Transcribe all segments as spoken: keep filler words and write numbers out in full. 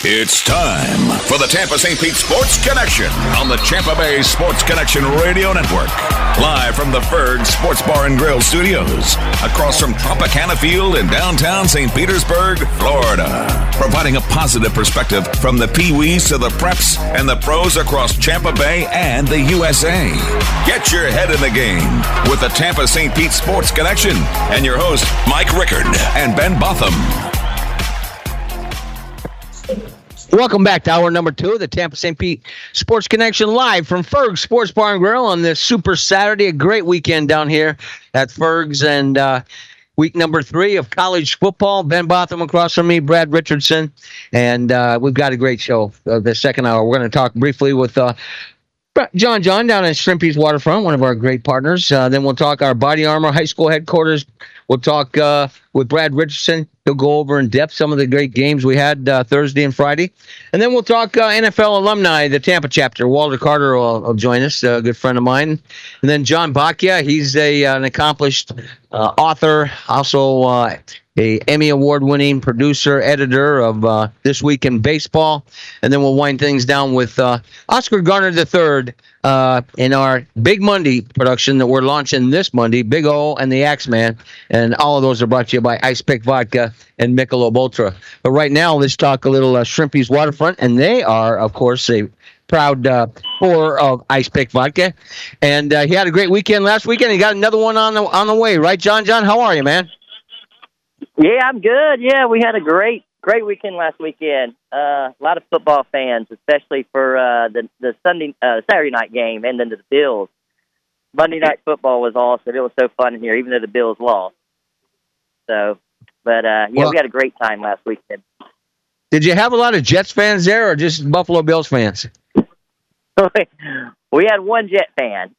It's time for the Tampa Saint Pete Sports Connection on the Tampa Bay Sports Connection Radio Network. Live from the Ferg Sports Bar and Grill Studios, across from Tropicana Field in downtown Saint Petersburg, Florida. Providing a positive perspective from the Pee-wees to the preps and the pros across Tampa Bay and the U S A. Get your head in the game with the Tampa Saint Pete Sports Connection and your host, Mike Rickard and Ben Botham. Welcome back to hour number two of the Tampa Saint Pete Sports Connection, live from Ferg's Sports Bar and Grill on this Super Saturday. A great weekend down here at Ferg's, and uh, week number three of college football. Ben Botham across from me, Brad Richardson, and uh, we've got a great show. Uh, the second hour, we're going to talk briefly with uh, John John down at Shrimpy's Waterfront, one of our great partners. Uh, then we'll talk our Body Armor High School headquarters. We'll talk uh, with Brad Richardson. He'll go over in depth some of the great games we had uh, Thursday and Friday. And then we'll talk uh, N F L alumni, the Tampa chapter. Walter Carter will, will join us, a good friend of mine. And then John Bacchia, he's a, uh, an accomplished uh, author, also uh, a Emmy Award-winning producer, editor of uh, This Week in Baseball. And then we'll wind things down with uh, Oscar Garner the third uh, in our Big Monday production that we're launching this Monday, Big O and the Axeman. And all of those are brought to you by Ice Pick Vodka and Michelob Ultra. But right now, let's talk a little uh, Shrimpy's Waterfront. And they are, of course, a proud uh, pour of Ice Pick Vodka. And uh, he had a great weekend last weekend. He got another one on the on the way, right, John? John, how are you, man? Yeah, I'm good. Yeah, we had a great, great weekend last weekend. Uh, a lot of football fans, especially for uh, the the Sunday, uh, Saturday night game, and then the Bills. Monday night football was awesome. It was so fun in here, even though the Bills lost. So, but uh, yeah, well, we had a great time last weekend. Did you have a lot of Jets fans there, or just Buffalo Bills fans? We had one Jet fan,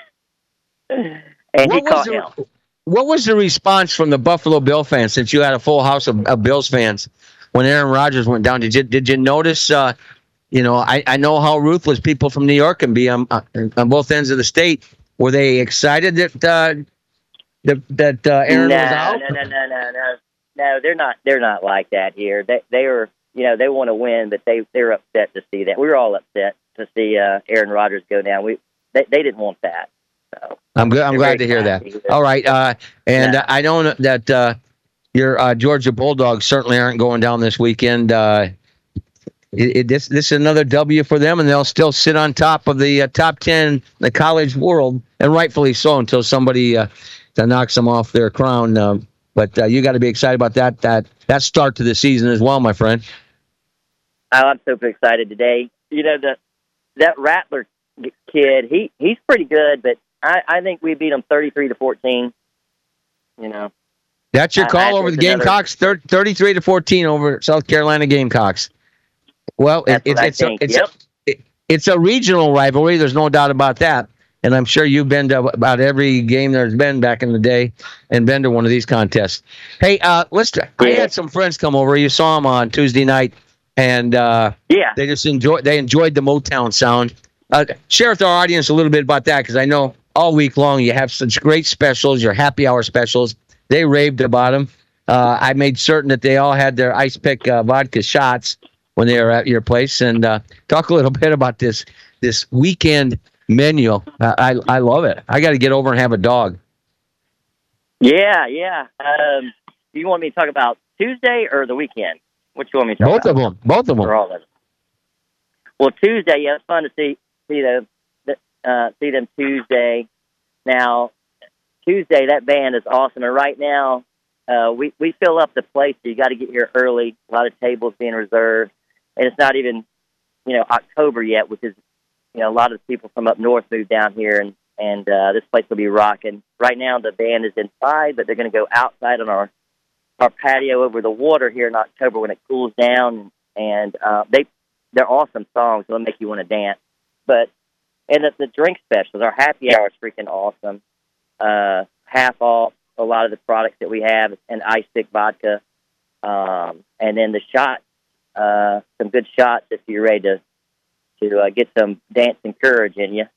and what he caught the, him. What was the response from the Buffalo Bill fans, since you had a full house of, of Bills fans when Aaron Rodgers went down? Did you did you notice? Uh, you know, I, I know how ruthless people from New York can be on, on both ends of the state. Were they excited that uh, that, that uh, Aaron no, was out? No, no, no, no, no, no. They're not. They're not like that here. They they are. You know, they want to win, but they they're upset to see that. We were all upset to see uh, Aaron Rodgers go down. We they, they didn't want that. So I'm good. I'm glad to hear that. All right, uh, and yeah. I know that uh, your uh, Georgia Bulldogs certainly aren't going down this weekend. Uh, it, it, this this is another W for them, and they'll still sit on top of the uh, top ten in the college world, and rightfully so, until somebody uh, knocks them off their crown. Um, but uh, you got to be excited about that that that start to the season as well, my friend. Oh, I'm super excited today. You know, the that Rattler kid, he he's pretty good, but I, I think we beat him thirty-three to fourteen. You know, that's your call I, I over the Gamecocks, another... thirty-three to fourteen over South Carolina Gamecocks. Well, it, it's it's a, it's, yep. a, it, it's a regional rivalry. There's no doubt about that. And I'm sure you've been to about every game there's been back in the day, and been to one of these contests. Hey, uh, let's. Yeah. I had some friends come over. You saw them on Tuesday night, and uh, yeah, they just enjoyed. They enjoyed the Motown sound. Uh, share with our audience a little bit about that, because I know all week long you have such great specials, your happy hour specials. They raved about them. Uh, I made certain that they all had their Ice Pick uh, vodka shots when they were at your place. And uh, talk a little bit about this this weekend menu. Uh, I I love it. I got to get over and have a dog. Yeah, yeah. Um, do you want me to talk about Tuesday or the weekend? What you want me to talk Both about? Both of them. Both of them. Or all of them. Well, Tuesday, yeah, it's fun to see see them uh, see them Tuesday. Now, Tuesday, that band is awesome, and right now uh, we we fill up the place. So you got to get here early. A lot of tables being reserved, and it's not even you know October yet, which is you know a lot of people from up north moved down here, and and uh, this place will be rocking. Right now, the band is inside, but they're going to go outside on our our patio over the water here in October when it cools down, and uh, they. They're awesome songs. They'll make you want to dance. But and the, the drink specials, our happy hour is freaking awesome. Uh, half off a lot of the products that we have, and Ice Pick vodka. Um, and then the shots, uh, some good shots if you're ready to to uh, get some dancing courage in you.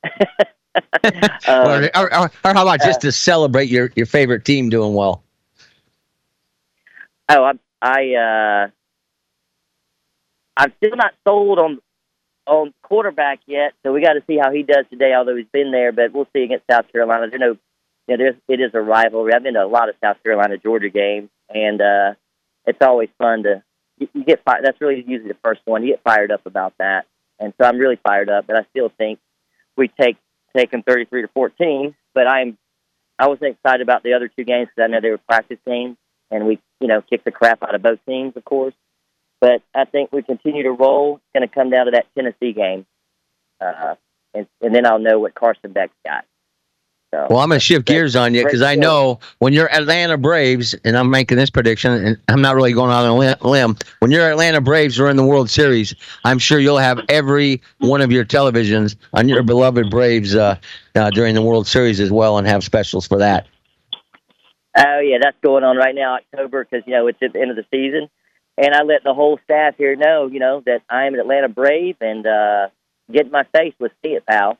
um, or, or, or how about just uh, to celebrate your, your favorite team doing well? Oh, I, I uh, I'm still not sold on on quarterback yet, so we got to see how he does today. Although he's been there, but we'll see against South Carolina. There's no, you know, there's, it is a rivalry. I've been to a lot of South Carolina Georgia games, and uh, it's always fun to you, you get fired. That's really usually the first one. You get fired up about that, and so I'm really fired up. But I still think we take take them thirty-three to fourteen. But I'm I wasn't excited about the other two games because I know they were practice games, and we you know kicked the crap out of both teams, of course. But I think we continue to roll. It's going to come down to that Tennessee game, uh, and, and then I'll know what Carson Beck's got. So, well, I'm going to shift gears on you because I know when you're Atlanta Braves, and I'm making this prediction, and I'm not really going out on a limb. When your Atlanta Braves are in the World Series, I'm sure you'll have every one of your televisions on your beloved Braves uh, uh, during the World Series as well, and have specials for that. Oh yeah, that's going on right now, October, because you know it's at the end of the season. And I let the whole staff here know, you know, that I am an Atlanta Brave, and uh, get in my face with see it, pal.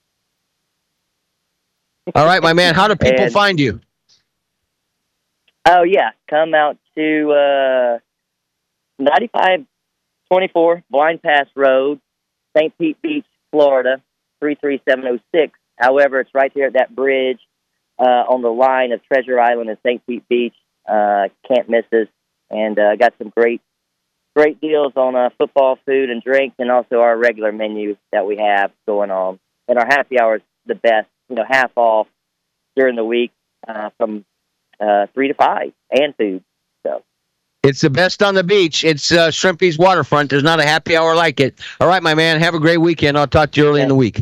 All right, my man. How do people and, find you? Oh, yeah. Come out to uh, ninety-five twenty-four Blind Pass Road, Saint Pete Beach, Florida, three three seven oh six. However, it's right there at that bridge uh, on the line of Treasure Island and Saint Pete Beach. Uh, can't miss us. And uh, got some great, great deals on uh, football, food, and drinks, and also our regular menu that we have going on. And our happy hour is the best, you know, half off during the week uh, from uh, three to five, and food. So it's the best on the beach. It's uh, Shrimpy's Waterfront. There's not a happy hour like it. All right, my man. Have a great weekend. I'll talk to you early okay. in the week.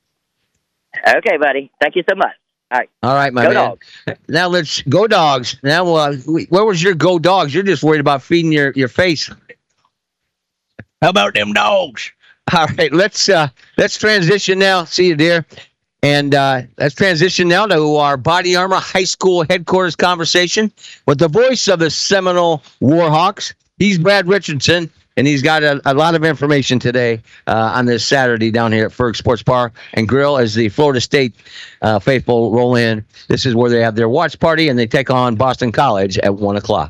Okay, buddy. Thank you so much. All right. All right, my go man. Dogs. Now let's go Dogs. Now, uh, where was your go Dogs? You're just worried about feeding your, your face. How about them dogs? All right, let's uh, let's transition now. See you, dear. And uh, let's transition now to our Body Armor High School headquarters conversation with the voice of the Seminole Warhawks. He's Brad Richardson. And he's got a, a lot of information today uh, on this Saturday down here at Ferg Sports Bar and Grill as the Florida State uh, faithful roll in. This is where they have their watch party, and they take on Boston College at one o'clock.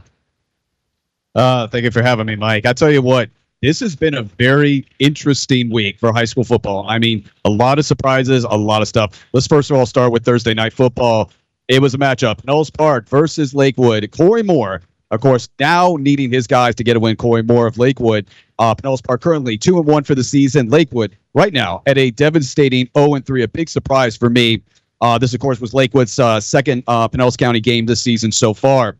Uh, thank you for having me, Mike. I tell you what, this has been a very interesting week for high school football. I mean, a lot of surprises, a lot of stuff. Let's first of all start with Thursday Night Football. It was a matchup, Knowles Park versus Lakewood. Corey Moore, of course, now needing his guys to get a win. Corey Moore of Lakewood. Uh, Pinellas Park currently two and one for the season. Lakewood right now at a devastating oh and three. A big surprise for me. Uh, this, of course, was Lakewood's uh, second uh, Pinellas County game this season so far.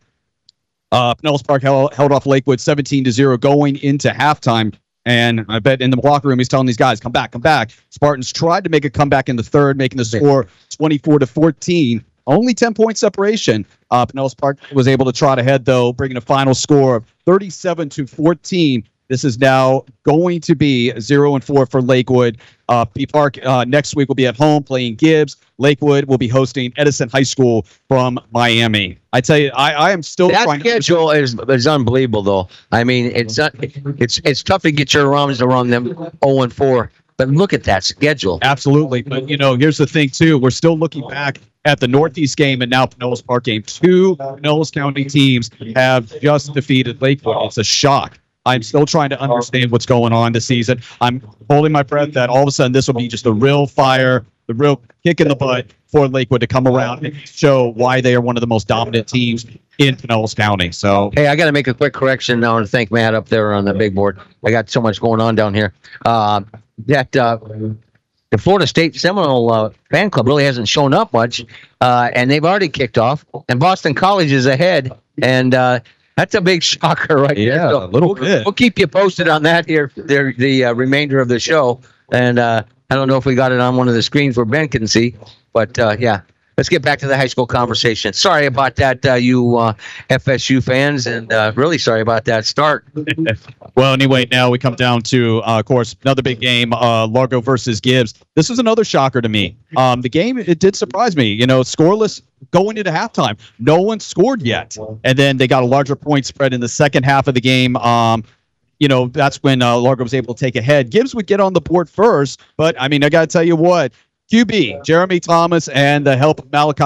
Uh, Pinellas Park held, held off Lakewood seventeen to zero going into halftime. And I bet in the locker room he's telling these guys, come back, come back. Spartans tried to make a comeback in the third, making the score twenty-four to fourteen. Only ten-point separation. Uh, Pinellas Park was able to trot ahead, though, bringing a final score of thirty-seven to fourteen. This is now going to be zero and four for Lakewood. Uh, P Park uh, next week will be at home playing Gibbs. Lakewood will be hosting Edison High School from Miami. I tell you, I, I am still that trying. That schedule to- is is unbelievable, though. I mean, it's uh, it's it's tough to get your arms around them oh and four. But look at that schedule. Absolutely. But, you know, here's the thing, too. We're still looking back at the Northeast game and now Pinellas Park game. Two Pinellas County teams have just defeated Lakewood. It's a shock. I'm still trying to understand what's going on this season. I'm holding my breath that all of a sudden this will be just a real fire, the real kick in the butt for Lakewood to come around and show why they are one of the most dominant teams in Pinellas County. So, hey, I got to make a quick correction now and thank Matt up there on the big board. I got so much going on down here. Uh, that uh, the Florida State Seminole uh, fan club really hasn't shown up much, uh, and they've already kicked off. And Boston College is ahead, and uh, that's a big shocker right yeah, there. So a little we'll, bit. We'll keep you posted on that here, the, the uh, remainder of the show. And uh, I don't know if we got it on one of the screens where Ben can see, but uh, yeah. Let's get back to the high school conversation. Sorry about that, uh, you uh, F S U fans, and uh, really sorry about that start. Well, anyway, now we come down to, uh, of course, another big game, uh, Largo versus Gibbs. This was another shocker to me. Um, the game, it did surprise me. You know, scoreless going into halftime. No one scored yet. And then they got a larger point spread in the second half of the game. Um, you know, that's when uh, Largo was able to take ahead. Gibbs would get on the board first, but, I mean, I got to tell you what. Q B, Jeremy Thomas, and the help of Malachi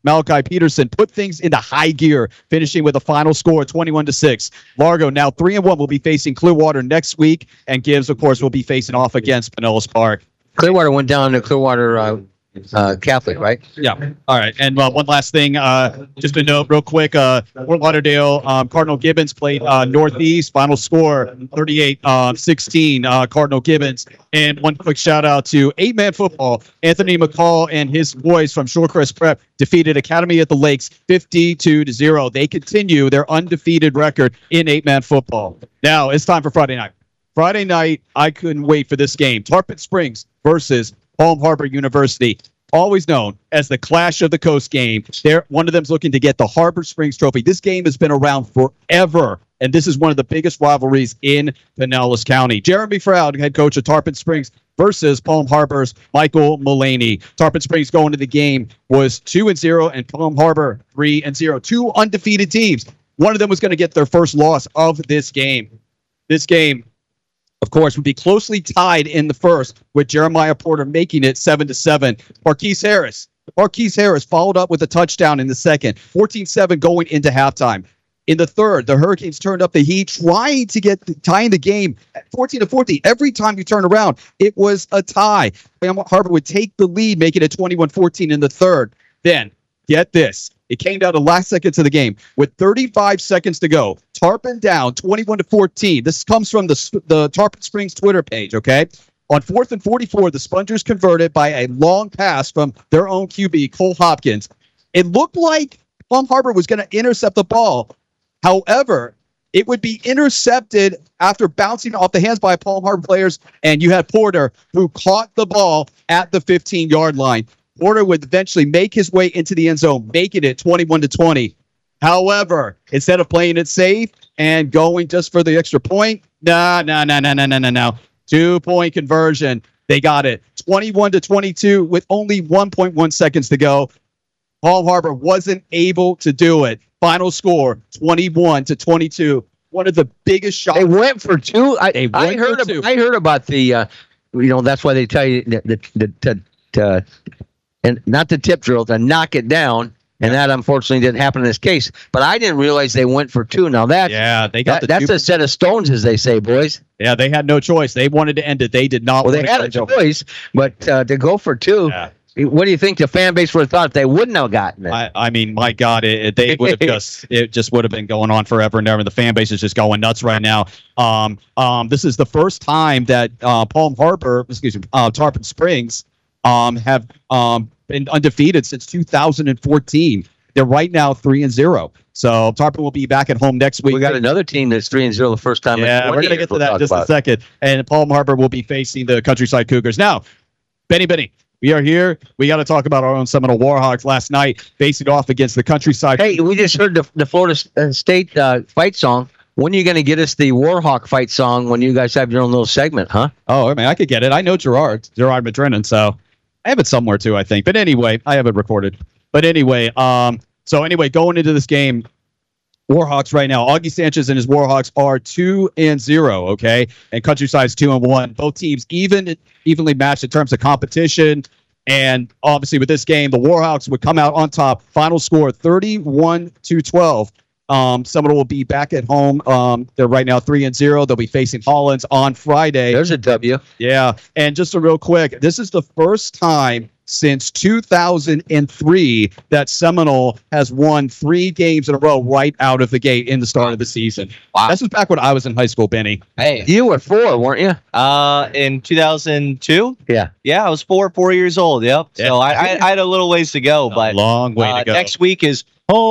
Malachi Peterson put things into high gear, finishing with a final score twenty-one to six. Largo now three and one will be facing Clearwater next week, and Gibbs, of course, will be facing off against Pinellas Park. Clearwater went down to Clearwater uh, uh, Catholic, right? Yeah. All right. And uh, one last thing, uh, just a note real quick. Uh, Fort Lauderdale, um, Cardinal Gibbons played uh, Northeast. Final score, thirty-eight sixteen, uh, Cardinal Gibbons. And one quick shout out to eight-man football. Anthony McCall and his boys from Shorecrest Prep defeated Academy at the Lakes fifty-two to zero. They continue their undefeated record in eight-man football. Now it's time for Friday night. Friday night, I couldn't wait for this game. Tarpon Springs versus Palm Harbor University, always known as the Clash of the Coast game. They're, one of them's looking to get the Harbor Springs Trophy. This game has been around forever, and this is one of the biggest rivalries in Pinellas County. Jeremy Froud, head coach of Tarpon Springs, versus Palm Harbor's Michael Mullaney. Tarpon Springs going to the game was two and zero, and Palm Harbor three and zero. Two undefeated teams. One of them was going to get their first loss of this game. This game, of course, would be closely tied in the first, with Jeremiah Porter making it seven to seven. Marquise Harris. Marquise Harris followed up with a touchdown in the second. fourteen seven going into halftime. In the third, the Hurricanes turned up the heat, trying to get the, tying the game at fourteen to fourteen. Every time you turn around, it was a tie. Palm Harbor would take the lead, making it twenty-one fourteen in the third. Then, get this. It came down to last seconds of the game. With thirty-five seconds to go, Tarpon down twenty-one to fourteen. This comes from the, the Tarpon Springs Twitter page, okay? On fourth and forty-four, the Spongers converted by a long pass from their own Q B, Cole Hopkins. It looked like Palm Harbor was going to intercept the ball. However, it would be intercepted after bouncing off the hands by Palm Harbor players, and you had Porter, who caught the ball at the fifteen-yard line. Porter would eventually make his way into the end zone, making it twenty-one to twenty. However, instead of playing it safe and going just for the extra point, no, no, no, no, no, no, no, no. Two-point conversion. They got it. twenty-one to twenty-two with only one point one seconds to go. Palm Harbor wasn't able to do it. Final score, twenty-one to twenty-two. One of the biggest shots. They went for two. I, They went I heard. for Ab- two. I heard about the. Uh, you know, that's why they tell you that the, the, the, the and not the tip drill, to knock it down. And that unfortunately didn't happen in this case. But I didn't realize they went for two. Now that Yeah, they got that, the that's two- a set of stones, as they say, boys. Yeah, they had no choice. They wanted to end it. They did not Well, want they had a to go. choice, but uh, to go for two. Yeah. What do you think the fan base would have thought if they wouldn't have gotten it? I, I mean, my God, it, it- they would have just it just would have been going on forever and ever. The fan base is just going nuts right now. Um, um, this is the first time that uh, Palm Harbor, excuse me, uh, Tarpon Springs, um, have um been undefeated since two thousand fourteen. They're right now three and zero. So Tarpon will be back at home next week. we got another team that's three and zero the first time. in Yeah, twenty we're gonna years get to we'll that in talk just a about. second. And Palm Harbor will be facing the Countryside Cougars. Now, Benny Benny, we are here. We got to talk about our own Seminole Warhawks last night facing off against the Countryside. Hey, we just heard the, the Florida uh, State uh, fight song. When are you going to get us the Warhawk fight song when you guys have your own little segment, huh? Oh, I mean, I could get it. I know Gerard, Gerard Madrinan, so I have it somewhere too, I think. But anyway, I have it recorded. But anyway, um, so anyway, going into this game, Warhawks right now, Augie Sanchez and his Warhawks are two and zero, okay, and Countryside's two and one. Both teams even evenly matched in terms of competition, and obviously with this game, the Warhawks would come out on top. Final score thirty-one to twelve. Um, Seminole will be back at home. Um, they're right now three and zero. They'll be facing Hollins on Friday. There's a W. Yeah, and just a real quick, this is the first time since two thousand three that Seminole has won three games in a row right out of the gate in the start of the season. Wow. This was back when I was in high school, Benny. Hey, You were four, weren't you? uh, in two thousand two, Yeah. yeah, I was four, four years old. Yep. Yeah. So I, I, I had a little ways to go, but a long way uh, to go. next week is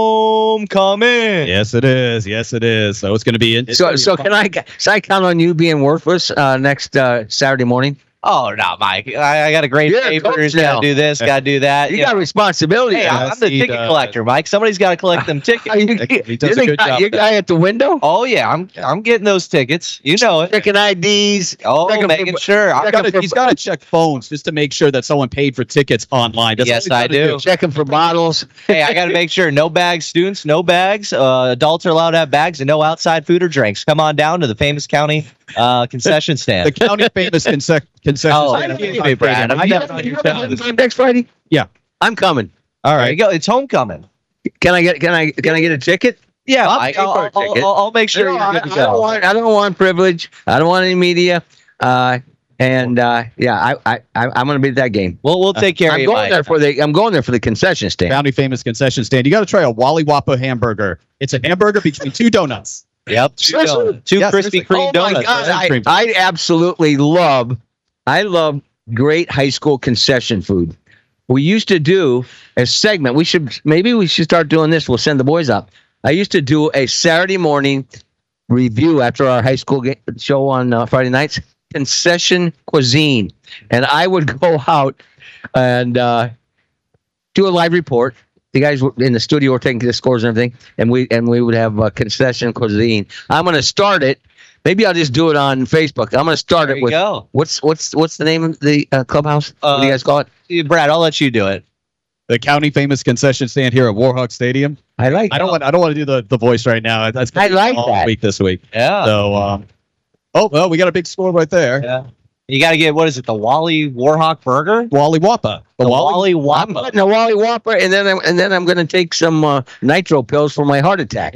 homecoming. Yes, it is. Yes, it is. So it's going to be. It's So, gonna be so fun. can I? Can I count on you being worthless uh, next uh, Saturday morning? Oh no, Mike! I, I got to grade You're a papers. coach Got now. to do this. Got to do that. You you got know. responsibility. Hey, uh, I'm the he ticket does. collector, Mike. Somebody's got to collect them tickets. you, He does you're a the good guy, job you're there. guy at the window. Oh yeah, I'm I'm getting those tickets. You know it. Checking I Ds. Oh, checking making for- sure. I'm He's gotta- he's got to check phones just to make sure that someone paid for tickets online. That's Yes, all he's I gotta do. Checking for bottles. Hey, I got to make sure no bags, students, no bags. Uh, adults are allowed to have bags, and no outside food or drinks. Come on down to the famous county uh, concession stand. The county famous conce- concession Oh, stand. I believe it, Brad. I You never have- know you you have found a this. game next Friday? Yeah. I'm coming. All right, go. It's homecoming. Can I get can I can I get a ticket? Yeah, I'll I, pay for a I'll, I'll, ticket. I'll, I'll make sure No, you're I, good to I don't go. want I don't want privilege. I don't want any media. Uh, and uh, yeah, I I I- I'm going to be at that game. We'll we'll take care of I'm you. going Mike. there for the I'm going there for the concession stand. County famous concession stand. You got to try a Wally Wappa hamburger. It's a hamburger between two donuts. Yep, two, Seriously? donuts. two Yeah, Krispy seriously. Kreme Oh my donuts. God, right? I, Cream. I absolutely love, I love great high school concession food. We used to do a segment. We should maybe we should start doing this. We'll send the boys up. I used to do a Saturday morning review after our high school ga- show on uh, Friday nights. Concession cuisine, and I would go out and uh, do a live report. The guys were in the studio were taking the scores and everything, and we and we would have uh, concession cuisine. I'm going to start it. Maybe I'll just do it on Facebook. I'm going to start There it you with go. what's what's what's the name of the uh, clubhouse? what do Uh, you guys call it? Yeah, Brad, I'll let you do it. The county famous concession stand here at Warhawk Stadium. I like. I don't want. I don't want to do the, the voice right now. That's I like all that. week this week. Yeah. So, um, oh well, we got a big score right there. Yeah. You got to get, what is it, the Wally Warhawk Burger? Wally Wappa. The Wally. Wally I'm Wappa. putting a Wally Whopper, and then I'm, and then I'm going to take some uh, nitro pills for my heart attack.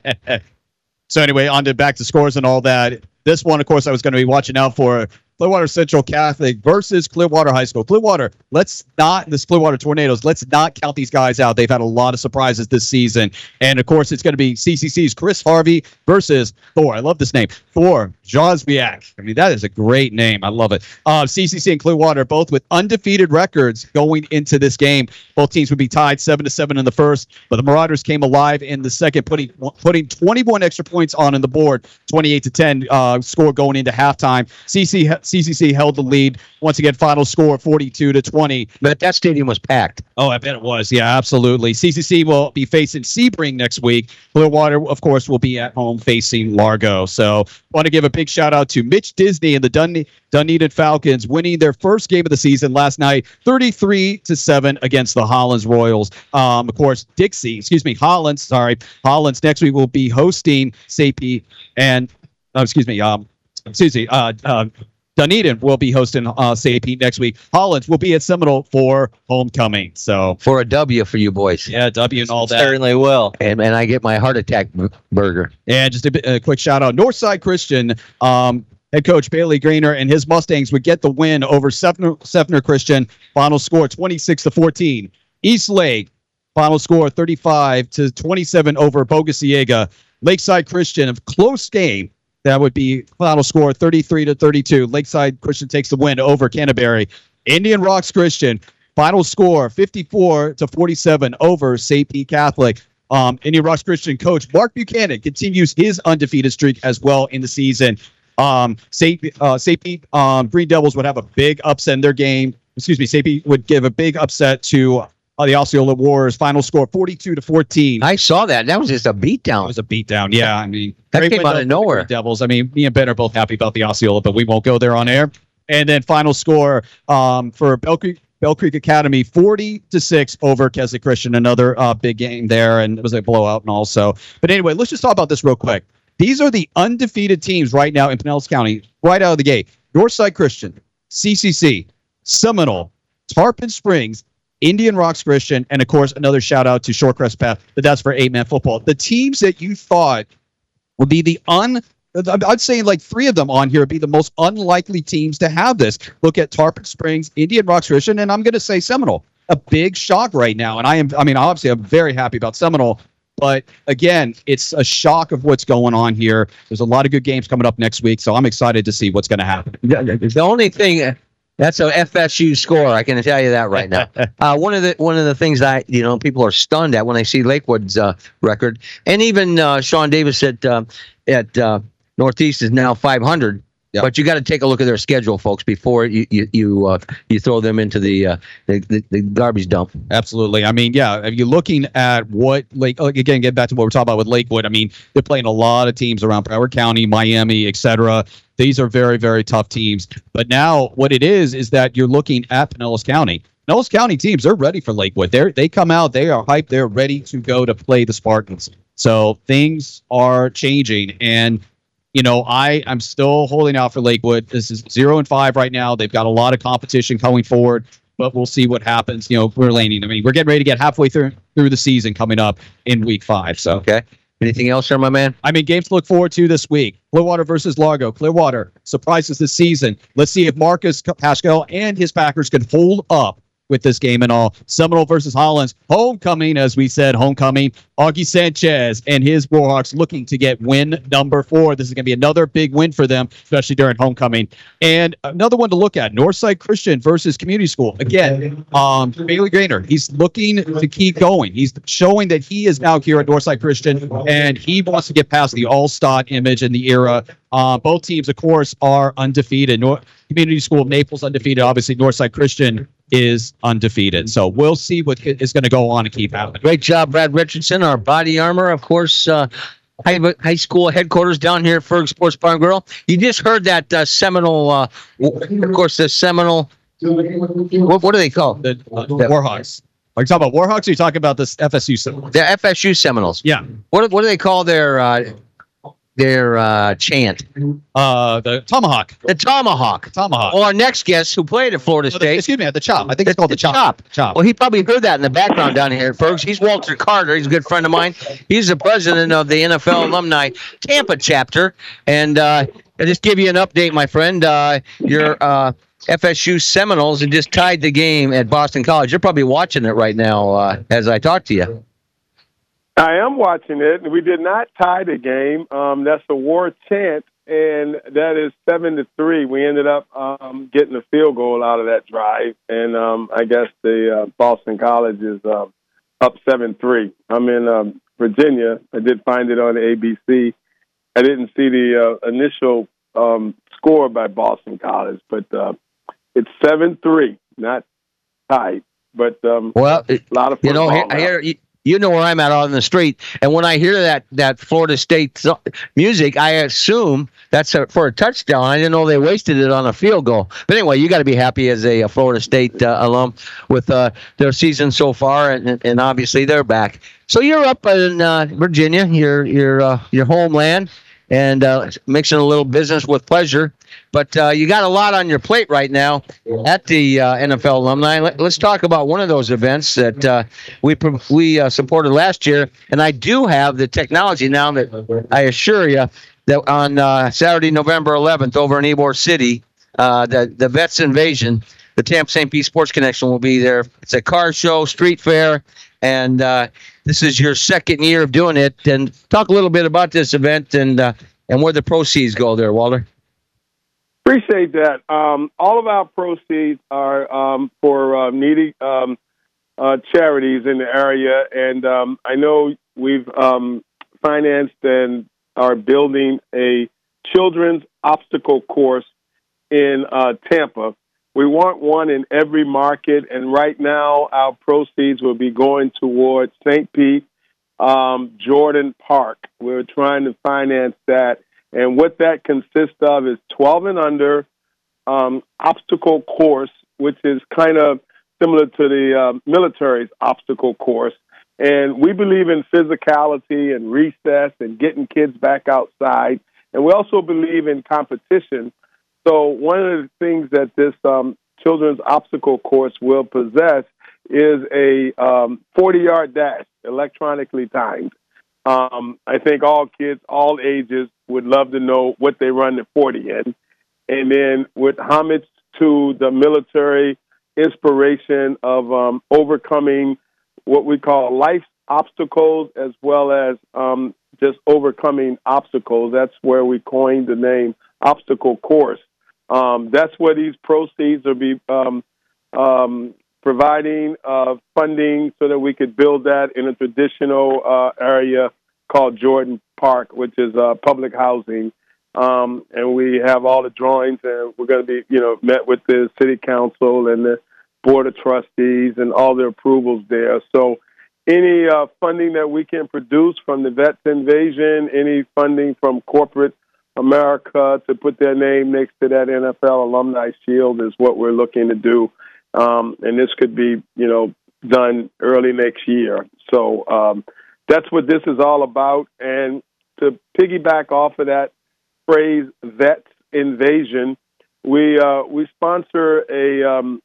So anyway, on to back to scores and all that. This one, of course, I was going to be watching out for. Clearwater Central Catholic versus Clearwater High School. Clearwater, let's not, this Clearwater Tornadoes, let's not count these guys out. They've had a lot of surprises this season. And, of course, it's going to be C C C's Chris Harvey versus Thor. I love this name. Thor Josviak. I mean, that is a great name. I love it. Uh, C C C and Clearwater both with undefeated records going into this game. Both teams would be tied seven to seven in the first, but the Marauders came alive in the second, putting putting twenty-one extra points on in the board, twenty-eight to ten uh, score going into halftime. C C C C C held the lead. Once again, final score forty-two to twenty. But that stadium was packed. Oh, I bet it was. Yeah, absolutely. C C C will be facing Sebring next week. Clearwater, of course, will be at home facing Largo. So, want to give a big shout out to Mitch Disney and the Dun- Dunedin Falcons winning their first game of the season last night, thirty-three to seven against the Hollins Royals. Um, of course, Dixie, excuse me, Hollins. Sorry, Hollins next week will be hosting S A P I and uh, excuse me, um, excuse me, uh, uh, Dunedin will be hosting uh, S A P I next week. Hollins will be at Seminole for homecoming. So, For a W for you boys. yeah, W and all that. Certainly will. And, and I get my heart attack b- burger. And just a, bit- a quick shout out, Northside Christian, um, head coach Bailey Grainer and his Mustangs would get the win over Sefner, Sefner Christian. Final score twenty-six to fourteen. East Lake, final score thirty-five to twenty-seven over Bogosiega. Lakeside Christian, a close game. That would be final score thirty-three to thirty-two. Lakeside Christian takes the win over Canterbury. Indian Rocks Christian, final score fifty-four to forty-seven over S A P Catholic. Um, Indian Rocks Christian coach Mark Buchanan continues his undefeated streak as well in the season. Um, S A P, uh, S A P um, Green Devils would have a big upset in their game. Excuse me, S A P would give a big upset to uh, the Osceola Warriors. Final score forty-two to fourteen. I saw that. That was just a It beatdown. was a beatdown. Yeah, I mean, That great came win out though of for the nowhere. Green Devils. I mean, me and Ben are both happy about the Osceola, but we won't go there on air. And then final score um, for Bell Creek, Bell Creek Academy, forty to six over Keswick Christian. Another uh, big game there, and it was a blowout and also. But anyway, let's just talk about this real quick. These are the undefeated teams right now in Pinellas County, right out of the gate. Northside Christian, C C C, Seminole, Tarpon Springs, Indian Rocks Christian, and of course, another shout out to Shorecrest Path, but that's for eight man football. The teams that you thought would be the un, I'd say like three of them on here would be the most unlikely teams to have this. Look at Tarpon Springs, Indian Rocks Christian, and I'm going to say Seminole. A big shock right now. And I am, I mean, obviously, I'm very happy about Seminole. But again, it's a shock of what's going on here. There's a lot of good games coming up next week, so I'm excited to see what's going to happen. The only thing that's a F S U score. I can tell you that right now. uh, one of the one of the things I you know people are stunned at when they see Lakewood's uh, record, and even uh, Sean Davis at uh, at uh, Northeast is now five hundred. Yep. But you got to take a look at their schedule, folks, before you you you, uh, you throw them into the, uh, the, the the garbage dump. Absolutely. I mean, yeah, if you're looking at what, like, like, again, get back to what we're talking about with Lakewood. I mean, they're playing a lot of teams around Broward County, Miami, et cetera. These are very, very tough teams. But now what it is, is that you're looking at Pinellas County. Pinellas County teams, they're ready for Lakewood. They're, they come out, they are hyped, they're ready to go to play the Spartans. So things are changing. And You know, I, I'm still holding out for Lakewood. This is zero and five right now. They've got a lot of competition going forward. but we'll see what happens. You know, we're laning. I mean, we're getting ready to get halfway through through the season coming up in week five. So, okay. Anything else there, my man? I mean, games to look forward to this week. Clearwater versus Largo. Clearwater surprises this season. Let's see if Marcus Pascal and his Packers can hold up with this game and all. Seminole versus Hollins. Homecoming, as we said, homecoming. Augie Sanchez and his Warhawks looking to get win number four. This is going to be another big win for them, especially during homecoming. And another one to look at, Northside Christian versus Community School. Again, um, Bailey Grainer, he's looking to keep going. He's showing that he is now here at Northside Christian, and he wants to get past the all-star image in the era. Uh, both teams, of course, are undefeated. North Community School of Naples undefeated. Obviously, Northside Christian is undefeated. So we'll see what is going to go on and keep happening. Great job, Brad Richardson, our body armor, of course, uh, high, high school headquarters down here at Ferg Sports Bar and Grill. You just heard that uh, Seminole, uh, of course, the Seminole, what, what do they call The, uh, the Warhawks. Are you talking about Warhawks or are you talking about this F S U Seminoles? The F S U Seminoles. Yeah. What, what do they call their uh, their uh, chant? Uh, the Tomahawk. The Tomahawk. Tomahawk. Well, our next guest who played at Florida Oh, the- State. excuse me, the Chop. I think it's called the, Chop. Chop. Well, he probably heard that in the background down here, folks. He's Walter Carter. He's a good friend of mine. He's the president of the N F L Alumni Tampa chapter. And uh, I'll just give you an update, my friend. Uh, your uh, F S U Seminoles had just tied the game at Boston College. You're probably watching it right now uh, as I talk to you. I am watching it. We did not tie the game. Um, that's a war chant, and that is seven to three. We ended up um, getting a field goal out of that drive, and um, I guess the uh, Boston College is uh, up seven three. I'm in um, Virginia. I did find it on A B C. I didn't see the uh, initial um, score by Boston College, but uh, it's seven three, not tied. But um, Well, it- a lot of you know, football here, now. here you, you know where I'm at on the street, and when I hear that that Florida State so- music, I assume that's a, for a touchdown. I didn't know they wasted it on a field goal. But anyway, you got to be happy as a, a Florida State uh, alum with uh, their season so far, and, and obviously they're back. So you're up in uh, Virginia, your your uh, your homeland, and uh, mixing a little business with pleasure. But uh, you got a lot on your plate right now at the uh, N F L Alumni. Let, let's talk about one of those events that uh, we pro- we uh, supported last year. And I do have the technology now that I assure you that on uh, Saturday, November eleventh, over in Ybor City, uh, the the Vets Invasion, the Tampa Saint Pete Sports Connection will be there. It's a car show, street fair, and uh, this is your second year of doing it. And talk a little bit about this event and uh, and where the proceeds go there, Walter. Appreciate that. Um, all of our proceeds are um, for uh, needy um, uh, charities in the area, and um, I know we've um, financed and are building a children's obstacle course in uh, Tampa. We want one in every market, and right now our proceeds will be going towards Saint Pete um, Jordan Park. We're trying to finance that. And what that consists of is twelve and under um, obstacle course, which is kind of similar to the uh, military's obstacle course. And we believe in physicality and recess and getting kids back outside. And we also believe in competition. So one of the things that this um, children's obstacle course will possess is a um, forty-yard dash, electronically timed. Um, I think all kids, all ages, would love to know what they run the forty in. And then with homage to the military inspiration of um, overcoming what we call life obstacles as well as um, just overcoming obstacles. That's where we coined the name obstacle course. Um, that's where these proceeds will be um, um, providing uh, funding so that we could build that in a traditional uh, area called Jordan Park, which is uh, public housing. Um, and we have all the drawings, and we're going to be, you know, met with the city council and the board of trustees and all the approvals there. So any uh, funding that we can produce from the Vets Invasion, any funding from corporate America to put their name next to that N F L Alumni Shield is what we're looking to do. Um, and this could be, you know, done early next year. So um, that's what this is all about. And to piggyback off of that phrase, Vets Invasion, we uh, we sponsor a um,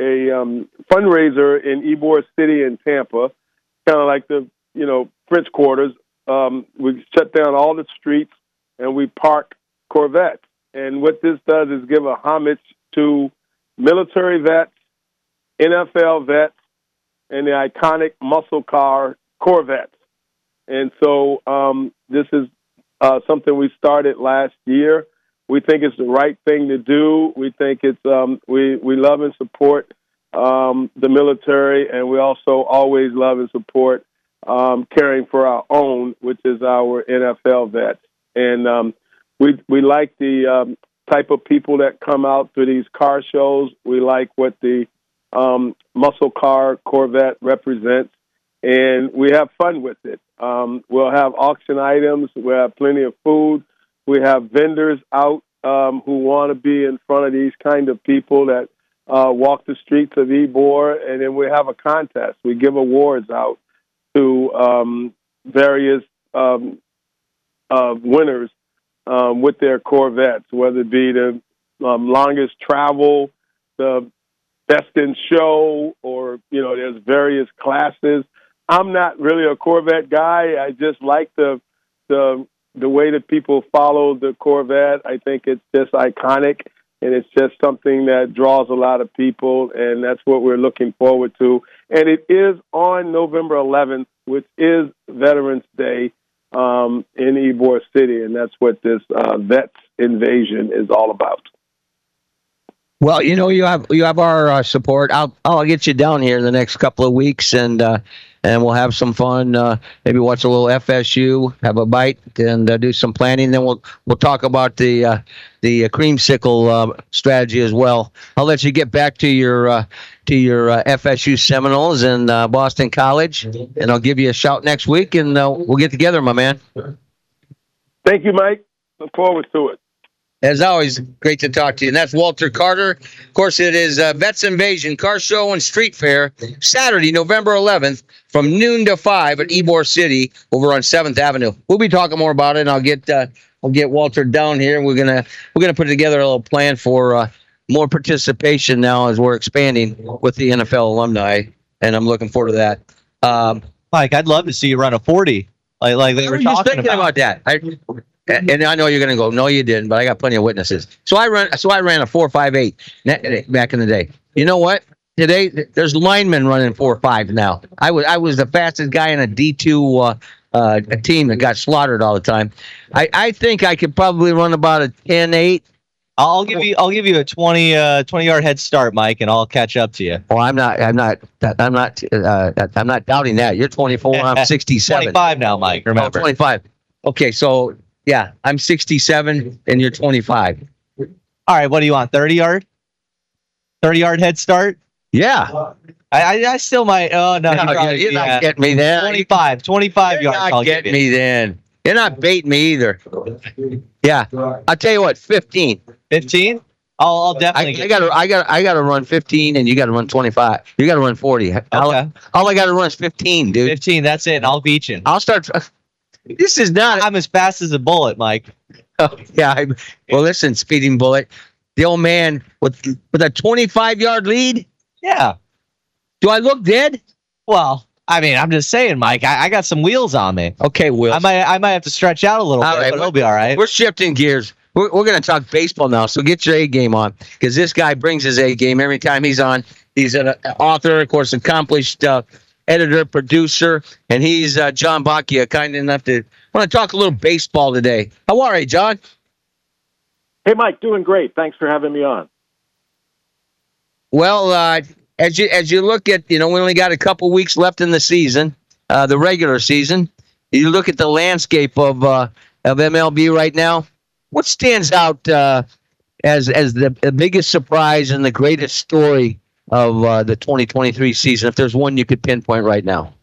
a um, fundraiser in Ybor City in Tampa, kind of like the, you know, French Quarters. Um, we shut down all the streets and we park Corvettes. And what this does is give a homage to military vets, N F L vets, and the iconic muscle car Corvettes. And so um, this is uh, something we started last year. We think it's the right thing to do. We think it's um, we we love and support um, the military, and we also always love and support um, caring for our own, which is our N F L vets. And um, we we like the um, type of people that come out to these car shows. We like what the um, muscle car Corvette represents, and we have fun with it. Um, we'll have auction items. We'll have plenty of food. We have vendors out um, who want to be in front of these kind of people that uh, walk the streets of Ybor, and then we have a contest. We give awards out to um, various um, uh, winners um, with their Corvettes, whether it be the um, longest travel, the best in show, or, you know, there's various classes. I'm not really a Corvette guy. I just like the the the way that people follow the Corvette. I think it's just iconic, and it's just something that draws a lot of people, and that's what we're looking forward to. And it is on November eleventh, which is Veterans Day um, in Ybor City, and that's what this uh, Vets Invasion is all about. Well, you know, you have you have our uh, support. I'll I'll get you down here in the next couple of weeks, and uh, and we'll have some fun. Uh, maybe watch a little F S U, have a bite, and uh, do some planning. Then we'll we'll talk about the uh, the uh, creamsicle uh, strategy as well. I'll let you get back to your uh, to your uh, F S U Seminoles and uh, Boston College, and I'll give you a shout next week, and uh, we'll get together, my man. Thank you, Mike. Look forward to it. As always, great to talk to you. And that's Walter Carter. Of course, it is uh, Vets Invasion Car Show and Street Fair, Saturday, November eleventh, from noon to five at Ybor City over on seventh Avenue. We'll be talking more about it, and I'll get uh, I'll get Walter down here. We're gonna we're gonna put together a little plan for uh, more participation now as we're expanding with the N F L alumni, and I'm looking forward to that. Um, Mike, I'd love to see you run a forty, like like they I were was just talking thinking about. about that. I, And I know you're going to go, no, you didn't, but I got plenty of witnesses. So I ran, so I ran a four five eight back in the day. You know what? Today there's linemen running four five now. I was I was the fastest guy in a D two uh, uh, a team that got slaughtered all the time. I, I think I could probably run about a ten eight. I'll give you I'll give you a twenty uh twenty yard head start, Mike, and I'll catch up to you. Well, I'm not I'm not I'm not uh, I'm not doubting that. You're twenty-four. I'm sixty-seven. twenty-five now, Mike. Remember, oh, twenty-five. Okay, so. Yeah, I'm sixty-seven and you're twenty-five. All right, what do you want? thirty yard? thirty yard head start? Yeah. I I, I still might. Oh, no. no you probably, you're yeah. not getting me then. twenty-five. twenty-five You're yards. not I'll getting give you. me then. You're not baiting me either. Yeah. I'll tell you what, fifteen. fifteen? I'll, I'll I, definitely I get gotta I gotta I gotta run fifteen and you gotta run twenty-five. You gotta run forty. All, Okay. all I gotta run is fifteen, dude. fifteen. That's it. I'll beat you. I'll start. This is not. I'm as fast as a bullet, Mike. Oh, yeah. I, well, listen, speeding bullet. The old man with with a twenty-five yard lead. Yeah. Do I look dead? Well, I mean, I'm just saying, Mike. I, I got some wheels on me. Okay, Will. I might I might have to stretch out a little All bit, right, but it'll be all right. We're shifting gears. We're, we're going to talk baseball now, so get your A game on, because this guy brings his A game every time he's on. He's an author, of course, accomplished uh, editor, producer, and he's uh, John Bacchia, kind enough to want to talk a little baseball today. How are you, John? Hey, Mike, doing great. Thanks for having me on. Well, uh, as you as you look at, you know, we only got a couple weeks left in the season, uh, the regular season. You look at the landscape of uh, of M L B right now. What stands out uh, as as the, the biggest surprise and the greatest story of uh, the twenty twenty-three season, if there's one you could pinpoint right now?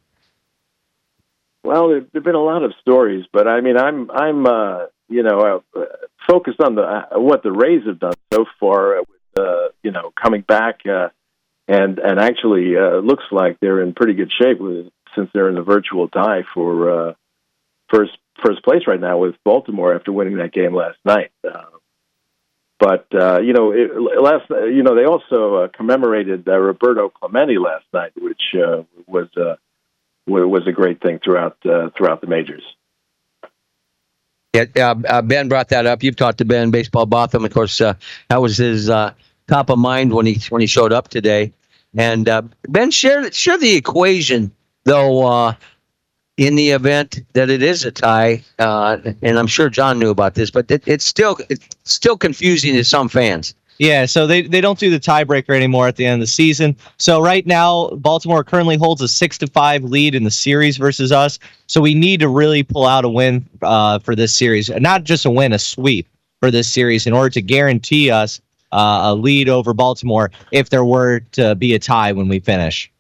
Well, there have been a lot of stories, but I mean, I'm I'm uh, you know uh, focused on the uh, what the Rays have done so far, uh, with uh, you know coming back, uh, and and actually uh, looks like they're in pretty good shape with, since they're in the virtual tie for uh, first first place right now with Baltimore after winning that game last night. Uh, but uh, you know, it, last you know they also uh, commemorated uh, Roberto Clemente last night, which uh, was uh, was a great thing throughout uh, throughout the majors. Yeah, uh, uh, Ben brought that up. You've talked to Ben, Baseball Botham. Of course, uh, that was his uh, top of mind when he when he showed up today. And uh, Ben, share share the equation though. Uh, in the event that it is a tie, uh, and I'm sure John knew about this, but it, it's still it's still confusing to some fans. Yeah, so they, they don't do the tiebreaker anymore at the end of the season. So right now, Baltimore currently holds a six to five lead in the series versus us. So we need to really pull out a win uh, for this series, not just a win, a sweep for this series, in order to guarantee us uh, a lead over Baltimore if there were to be a tie when we finish.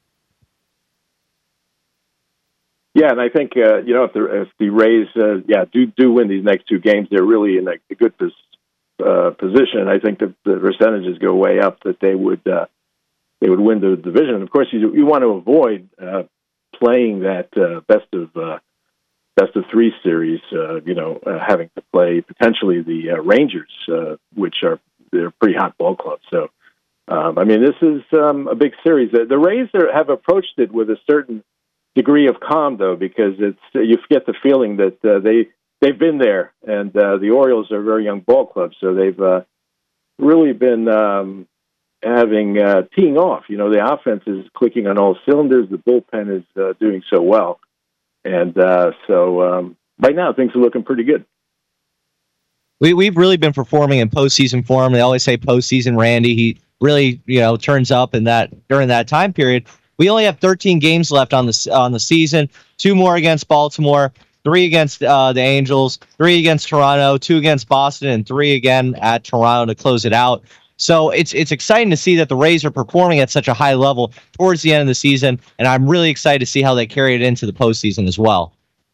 Yeah, and I think uh, you know if the if the Rays uh, yeah do do win these next two games, they're really in a, a good position. Uh, position. I think that the percentages go way up that they would uh, they would win the division. Of course, you you want to avoid uh, playing that uh, best of uh, best of three series. Uh, you know, uh, having to play potentially the uh, Rangers, uh, which are they're a pretty hot ball club. So, um, I mean, this is um, a big series. The, the Rays are, have approached it with a certain degree of calm, though, because it's you get the feeling that uh, they. They've been there, and uh, the Orioles are a very young ball club, so they've uh, really been um, having uh, teeing off. You know, the offense is clicking on all cylinders. The bullpen is uh, doing so well, and uh, so um, right now things are looking pretty good. We we've really been performing in postseason form. They always say postseason Randy. He really you know turns up in that during that time period. We only have thirteen games left on the on the season. Two more against Baltimore. Three against uh, the Angels, three against Toronto, two against Boston, and three again at Toronto to close it out. So it's it's exciting to see that the Rays are performing at such a high level towards the end of the season, and I'm really excited to see how they carry it into the postseason as well.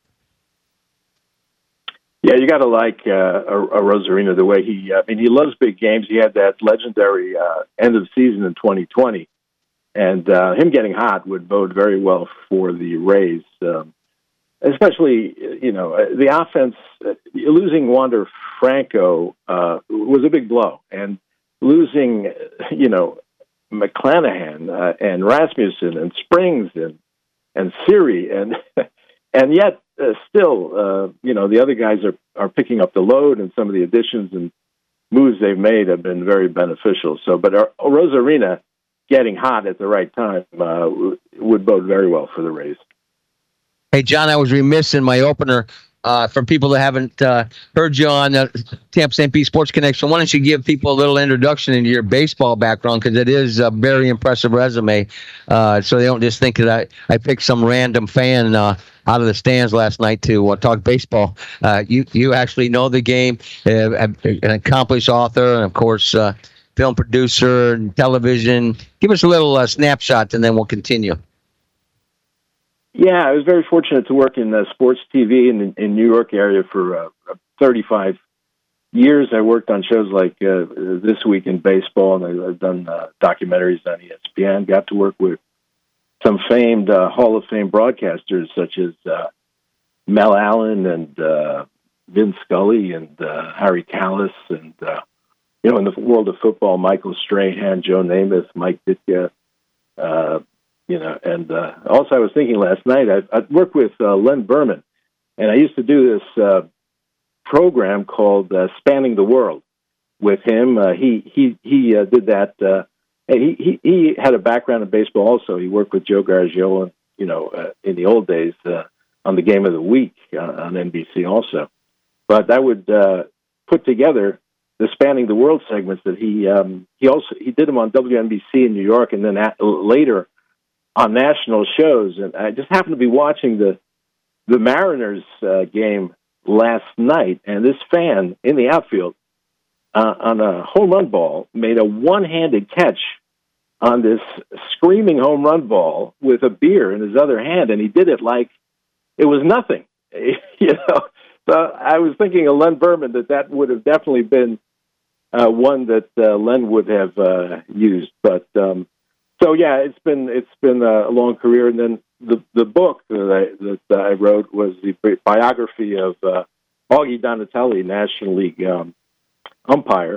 Yeah, you got to like uh, a, a Rosarina the way he. I mean, he loves big games. He had that legendary uh, end of season in twenty twenty, and uh, him getting hot would bode very well for the Rays. Um, Especially, you know, the offense, uh, losing Wander Franco uh, was a big blow. And losing, you know, McClanahan uh, and Rasmussen and Springs and and Siri, and and yet uh, still, uh, you know, the other guys are, are picking up the load, and some of the additions and moves they've made have been very beneficial. So, but our, Rosarina getting hot at the right time uh, would bode very well for the Rays. Hey, John, I was remiss in my opener. Uh, for people that haven't uh, heard you on the Tampa Saint Pete Sports Connection, why don't you give people a little introduction into your baseball background, because it is a very impressive resume, uh, so they don't just think that I, I picked some random fan uh, out of the stands last night to uh, talk baseball. Uh, you you actually know the game, uh, an accomplished author, and, of course, uh, film producer and television. Give us a little uh, snapshot, and then we'll continue. Yeah, I was very fortunate to work in uh, sports T V in the in New York area for uh, thirty-five years. I worked on shows like uh, This Week in Baseball, and I've done uh, documentaries on E S P N. Got to work with some famed uh, Hall of Fame broadcasters such as uh, Mel Allen and uh, Vin Scully and uh, Harry Kalas, and uh, you know, in the world of football, Michael Strahan, Joe Namath, Mike Ditka. Uh, You know, and uh, also I was thinking last night, I, I worked with uh, Len Berman, and I used to do this uh, program called uh, Spanning the World with him. Uh, he he he uh, did that. Uh, he, he he had a background in baseball also. He worked with Joe Garagiola, you know, uh, in the old days uh, on the Game of the Week uh, on N B C also. But I would uh, put together the Spanning the World segments that he um, he also he did them on W N B C in New York, and then at, later on national shows. And I just happened to be watching the the Mariners uh, game last night, and this fan in the outfield uh, on a home run ball made a one-handed catch on this screaming home run ball with a beer in his other hand, and he did it like it was nothing. You know, so I was thinking of Len Berman, that that would have definitely been uh, one that uh, Len would have uh, used, but um, So yeah, it's been it's been a long career, and then the the book that I that I wrote was the biography of uh, Augie Donatelli, National League um, umpire,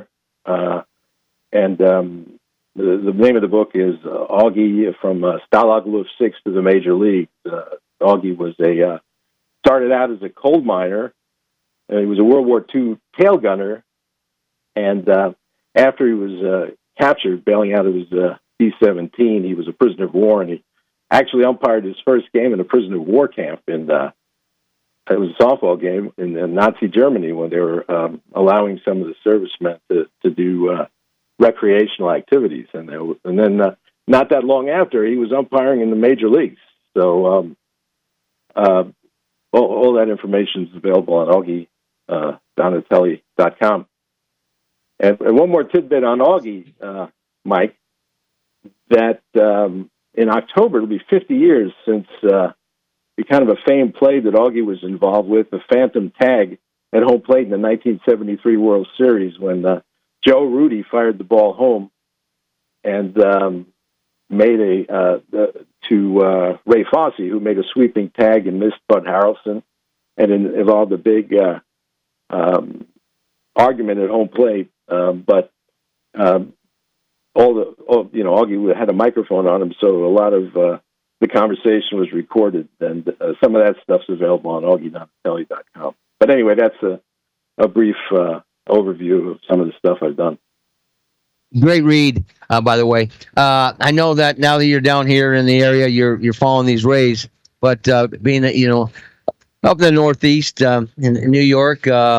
Uh, and um, the, the name of the book is uh, Augie from uh, Stalag Luft six to the Major League. Uh, Augie was a uh, started out as a coal miner. Uh, he was a World War Two tail gunner, and uh, after he was uh, captured, bailing out of his uh, B seventeen, he was a prisoner of war, and he actually umpired his first game in a prisoner of war camp in. Uh, It was a softball game in, in Nazi Germany when they were um, allowing some of the servicemen to, to do uh, recreational activities. And, they, and then uh, not that long after, he was umpiring in the major leagues. So um, uh, all, all that information is available on Augie uh, Donatelli dot com. And, and one more tidbit on Augie, uh, Mike, that um, in October, it'll be fifty years since... Uh, the kind of a famed play that Augie was involved with, the Phantom Tag at home plate in the nineteen seventy-three World Series when uh, Joe Rudy fired the ball home and um, made a uh, uh, to uh, Ray Fosse, who made a sweeping tag and missed Bud Harrelson, and it involved a big uh, um, argument at home plate. Um, but um, all the all, you know, Augie had a microphone on him, so a lot of uh, the conversation was recorded, and uh, some of that stuff's available on Augie Donatelli dot com. But anyway, that's a, a brief uh, overview of some of the stuff I've done. Great read, uh, by the way. Uh, I know that now that you're down here in the area, you're you're following these Rays, but uh, being that, you know, up in the Northeast, um, in, in New York, uh,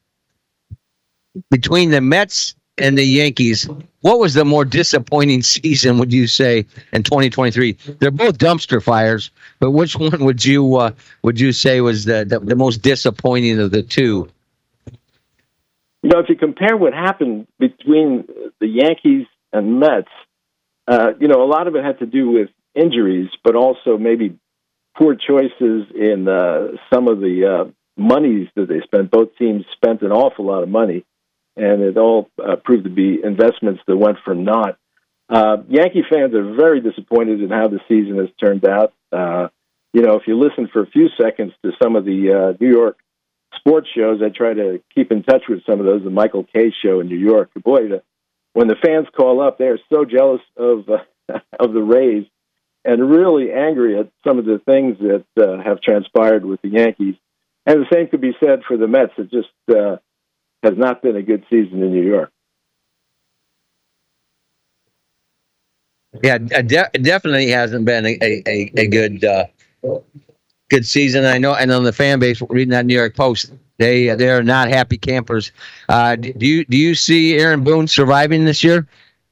between the Mets and the Yankees, what was the more disappointing season, would you say, in twenty twenty-three? They're both dumpster fires, but which one would you uh, would you say was the, the the most disappointing of the two? You know, if you compare what happened between the Yankees and Mets, uh, you know, a lot of it had to do with injuries, but also maybe poor choices in uh, some of the uh, monies that they spent. Both teams spent an awful lot of money, and it all uh, proved to be investments that went for naught. Uh, Yankee fans are very disappointed in how the season has turned out. Uh, you know, if you listen for a few seconds to some of the uh, New York sports shows, I try to keep in touch with some of those. The Michael Kay show in New York. Boy, the, when the fans call up, they are so jealous of uh, of the Rays and really angry at some of the things that uh, have transpired with the Yankees. And the same could be said for the Mets. It just uh, has not been a good season in New York. Yeah, it de- definitely hasn't been a a, a good uh, good season. I know, and on the fan base, reading that New York Post, they they are not happy campers. Uh, do you do you see Aaron Boone surviving this year?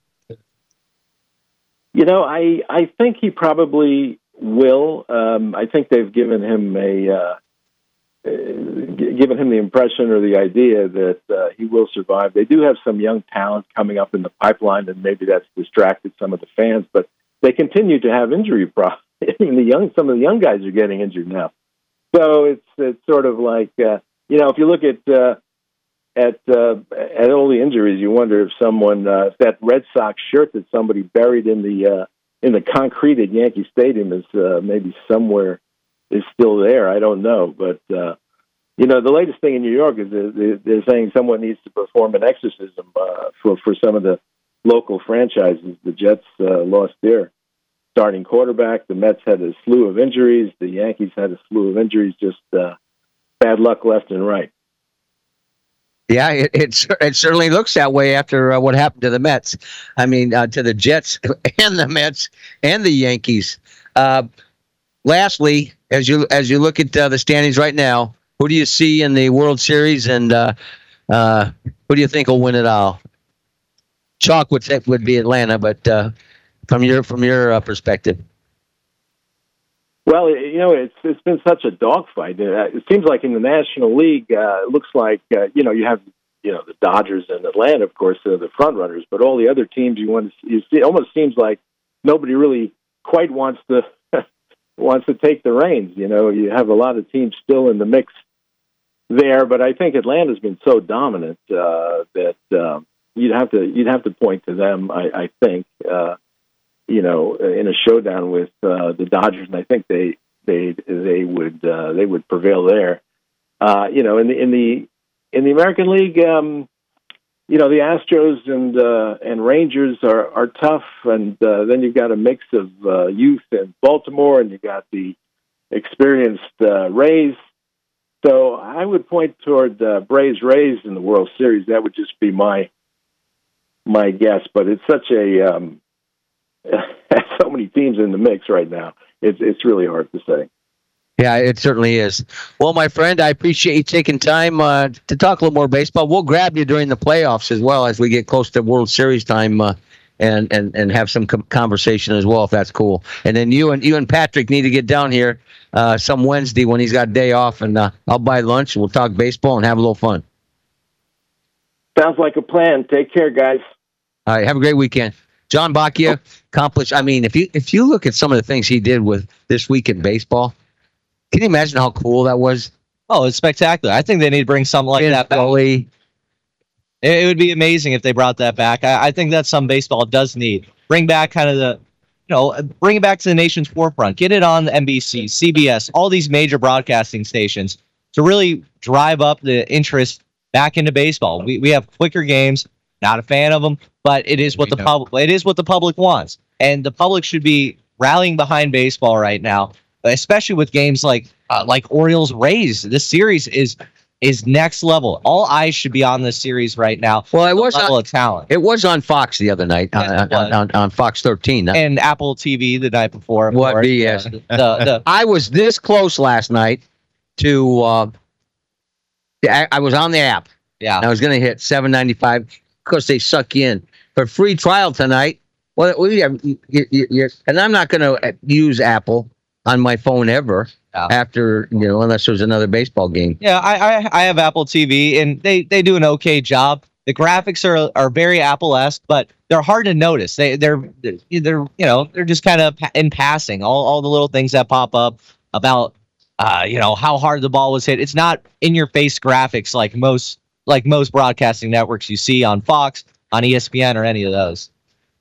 You know, I I think he probably will. Um, I think they've given him a uh, given him the impression or the idea that uh, he will survive. They do have some young talent coming up in the pipeline, and maybe that's distracted some of the fans. But they continue to have injury problems. I mean, the young some of the young guys are getting injured now. So it's it's sort of like uh, you know, if you look at uh, at uh, at all the injuries, you wonder if someone uh, if that Red Sox shirt that somebody buried in the uh, in the concrete at Yankee Stadium is uh, maybe somewhere is still there. I don't know, but uh, you know, the latest thing in New York is that they're saying someone needs to perform an exorcism uh, for for some of the local franchises. The Jets uh, lost their starting quarterback. The Mets had a slew of injuries. The Yankees had a slew of injuries. Just uh, bad luck left and right. Yeah, it it, it certainly looks that way after uh, what happened to the Mets. I mean, uh, to the Jets and the Mets and the Yankees. Uh, lastly, as you as you look at uh, the standings right now, who do you see in the World Series, and uh, uh, who do you think will win it all? Chalk would say would be Atlanta, but uh, from your from your uh, perspective. Well, you know, it's it's been such a dogfight. Uh, it seems like in the National League, uh, it looks like uh, you know you have you know the Dodgers and Atlanta, of course, are the front runners, but all the other teams you want to you see, it almost seems like nobody really quite wants to wants to take the reins. You know, you have a lot of teams still in the mix there, but I think Atlanta's been so dominant uh, that um, you'd have to you'd have to point to them. I, I think. Uh, you know, in a showdown with uh, the Dodgers, and I think they they they would uh, they would prevail there. Uh, you know, in the in the in the American League, um, you know, the Astros and uh, and Rangers are, are tough, and uh, then you've got a mix of uh, youth in Baltimore, and you've got the experienced uh, Rays. So I would point toward uh, Braves Rays in the World Series. That would just be my my guess. But it's such a um, so many teams in the mix right now. It's it's really hard to say. Yeah, it certainly is. Well, my friend, I appreciate you taking time uh, to talk a little more baseball. We'll grab you during the playoffs as well as we get close to World Series time, uh, and and and have some com- conversation as well, if that's cool. And then you and you and Patrick need to get down here uh, some Wednesday when he's got a day off, and uh, I'll buy lunch. And we'll talk baseball and have a little fun. Sounds like a plan. Take care, guys. All right, have a great weekend. John Bacchia accomplished. I mean, if you if you look at some of the things he did with this week in baseball. Can you imagine how cool that was? Oh, it's spectacular. I think they need to bring something like In that back. Philly. It, it would be amazing if they brought that back. I, I think that's something baseball does need. Bring back kind of the, you know, bring it back to the nation's forefront. Get it on N B C, C B S, all these major broadcasting stations to really drive up the interest back into baseball. We we have quicker games. Not a fan of them, but it is what the public it is what the public wants, and the public should be rallying behind baseball right now. Especially with games like uh, like Orioles Rays, this series is is next level. All eyes should be on this series right now. Well, it was level on, of talent. It was on Fox the other night, Yes, uh, on, on, on Fox thirteen. And Apple T V the night before. of What course. B S? Uh, the, the, I was this close last night to. Uh, I, I was on the app. yeah. I was going to hit seven ninety-five because they suck you in. For free trial tonight. Well, we have, you, you, you, and I'm not going to use Apple on my phone ever Yeah. after, you know, unless there's another baseball game. Yeah, I, I I have Apple T V, and they, they do an okay job. The graphics are are very Apple-esque, but they're hard to notice. They they're they're you know they're just kind of in passing. All all the little things that pop up about uh you know how hard the ball was hit. It's not in your face graphics like most like most broadcasting networks you see on Fox, on E S P N, or any of those.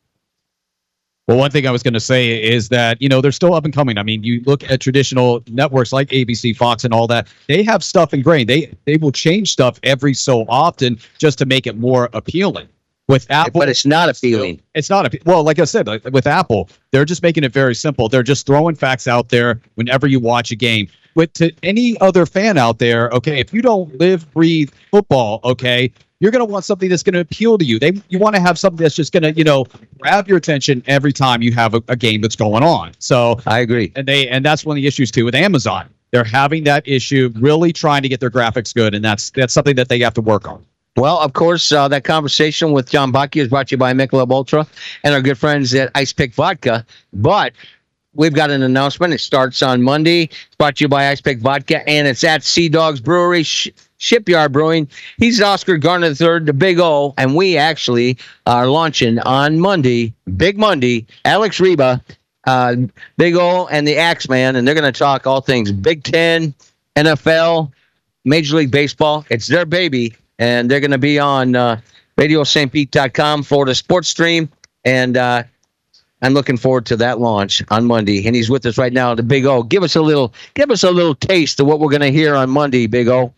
Well, one thing I was going to say is that, you know, they're still up and coming. I mean, you look at traditional networks like A B C, Fox, and all that. They have stuff ingrained. They they will change stuff every so often just to make it more appealing. With Apple, But it's not a feeling. It's not a well, like I said, like, with Apple, they're just making it very simple. They're just throwing facts out there whenever you watch a game. With to any other fan out there, okay, if you don't live, breathe football, okay, you're going to want something that's going to appeal to you. They you want to have something that's just going to, you know, grab your attention every time you have a, a game that's going on. So I agree. and they and that's one of the issues too with Amazon. They're having that issue, really trying to get their graphics good, and that's that's something that they have to work on. Well, of course, uh, that conversation with John Bacchia is brought to you by Michelob Ultra and our good friends at Ice Pick Vodka. But we've got an announcement. It starts on Monday. It's brought to you by Ice Pick Vodka, and it's at Sea Dogs Brewery, Sh- Shipyard Brewing. He's Oscar Garner the third, the Big O, and we actually are launching on Monday, Big Monday, Alex Reba, uh, Big O, and the Axeman, and they're going to talk all things Big Ten, N F L, Major League Baseball. It's their baby. And they're going to be on uh, radio st pete dot com, Florida Sports Stream. And uh, I'm looking forward to that launch on Monday. And he's with us right now, the Big O. Give us a little, give us a little taste of what we're going to hear on Monday, Big O.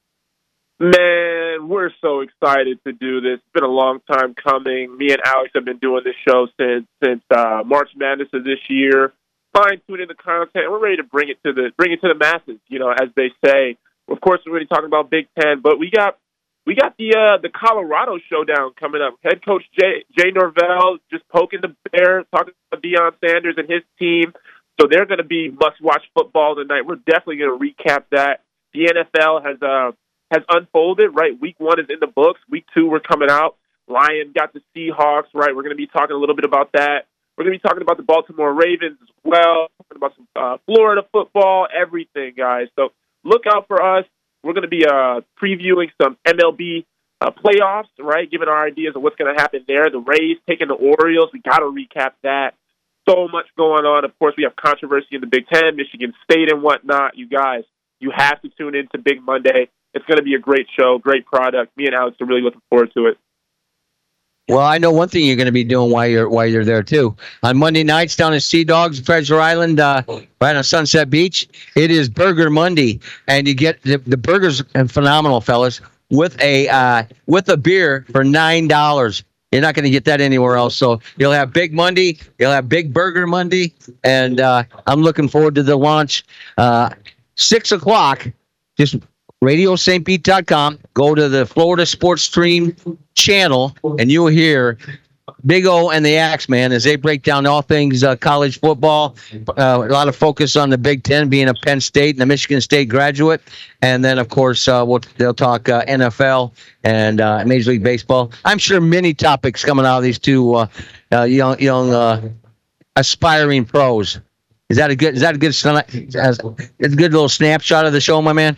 Man, we're so excited to do this. It's been a long time coming. Me and Alex have been doing this show since since uh, March Madness of this year. Fine tuning the content. We're ready to bring it to the bring it to the masses. You know, as they say. Of course, we're already talking about Big Ten, but we got. We got the uh, the Colorado showdown coming up. Head coach Jay, Jay Norvell just poking the bear, talking to Deion Sanders and his team. So they're going to be must-watch football tonight. We're definitely going to recap that. The N F L has uh, has unfolded, right? Week one is in the books. Week two, we're coming out. Lions got the Seahawks, right? We're going to be talking a little bit about that. We're going to be talking about the Baltimore Ravens as well, talking about some uh, Florida football, everything, guys. So look out for us. We're going to be uh, previewing some M L B uh, playoffs, right, giving our ideas of what's going to happen there. The Rays taking the Orioles. We got to recap that. So much going on. Of course, we have controversy in the Big Ten, Michigan State and whatnot. You guys, you have to tune in to Big Monday. It's going to be a great show, great product. Me and Alex are really looking forward to it. Well, I know one thing you're going to be doing while you're while you're there too. On Monday nights down at Sea Dogs, Treasure Island, uh, right on Sunset Beach, it is Burger Monday, and you get the, the burgers are phenomenal, fellas. with a uh, with a beer for nine dollars. You're not going to get that anywhere else. So you'll have Big Monday, you'll have Big Burger Monday, and uh, I'm looking forward to the launch. Uh, six o'clock, just radio st pete dot com. Go to the Florida Sports Stream channel, and you'll hear Big O and the Axeman as they break down all things uh, college football. Uh, a lot of focus on the Big Ten, being a Penn State and a Michigan State graduate. And then, of course, uh, we'll, they'll talk uh, N F L and uh, Major League Baseball. I'm sure many topics coming out of these two uh, uh, young, young uh, aspiring pros. Is that a good? Is that a good? It's a good little snapshot of the show, my man.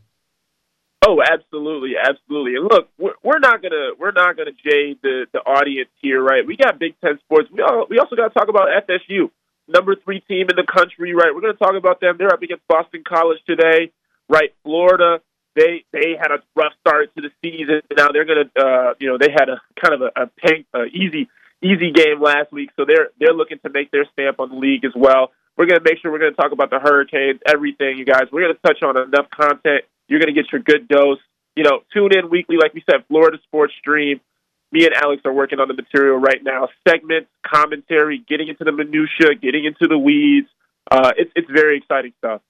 Oh, absolutely, absolutely. And look, we're, we're not gonna we're not gonna jade the, the audience here, right? We got Big Ten sports. We all, we also got to talk about F S U, number three team in the country, right? We're gonna talk about them. They're up against Boston College today, right? Florida, they they had a rough start to the season. Now they're gonna, uh, you know, they had a kind of a, a pink, uh, easy easy game last week, so they're they're looking to make their stamp on the league as well. We're gonna make sure we're gonna talk about the Hurricanes, everything, you guys. We're gonna touch on enough content. You're going to get your good dose. You know, tune in weekly, like we said, Florida Sports Stream. Me and Alex are working on the material right now. Segments, commentary, getting into the minutia, getting into the weeds. Uh, it's it's very exciting stuff.